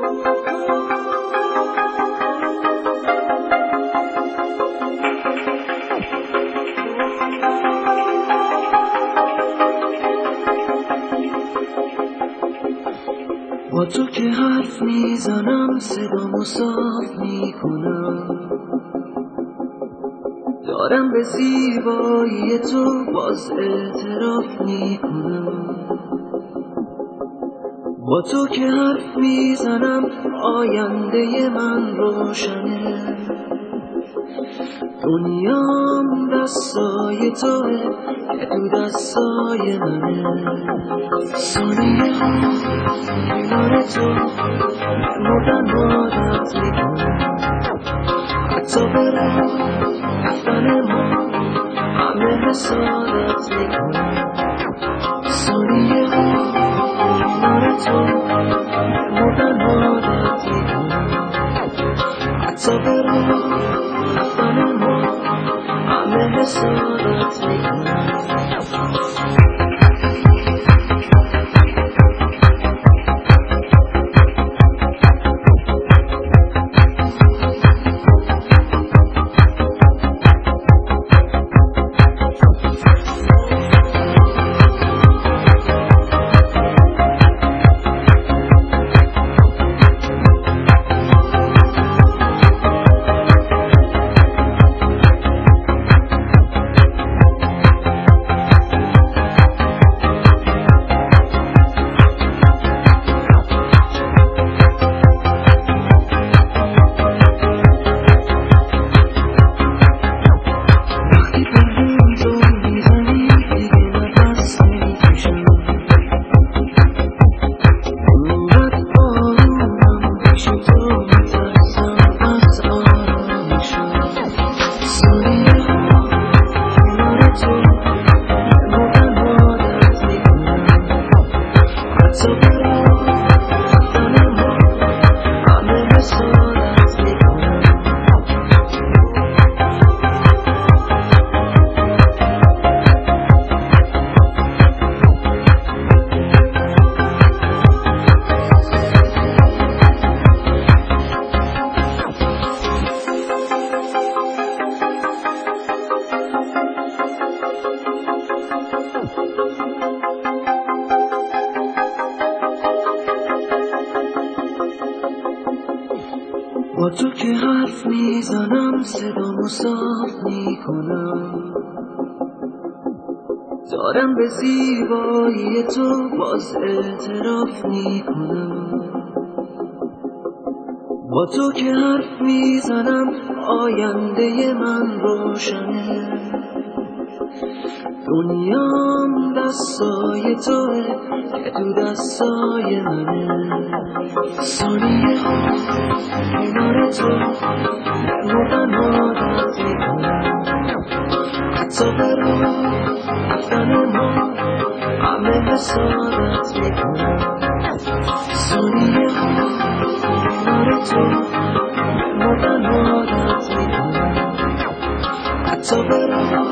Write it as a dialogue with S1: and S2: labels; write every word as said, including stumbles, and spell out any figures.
S1: با تو که حرف میزنم صدامو صاف میکنم، دارم به زیبایی تو باز اعتراف میکنم. با تو که حرف میزنم آینده من روشنه، دنیام دستای توه که تو دستای منه. ثانیه ها کنار تو مردن عادت میکنم، حتی به راه رفتن ما همه حسادت میکنم. ثانیه ها کنار تو مردن عادت میکنم، حتی به راه رفتن ما همه حسادت میکنم. با تو که حرف میزنم صدامو صاف میکنم، دارم به زیبایی تو باز اعتراف میکنم. با تو که حرف میزنم آینده من روشنه، دنیام دستای توه که تو دستای منه. ثانیه ها کنار تو مردن عادت میکنم، حتی به راه رفتن ما همه حسادت میکنم. ثانیه ها کنار تو مردن عادت میکنم، حتی به راه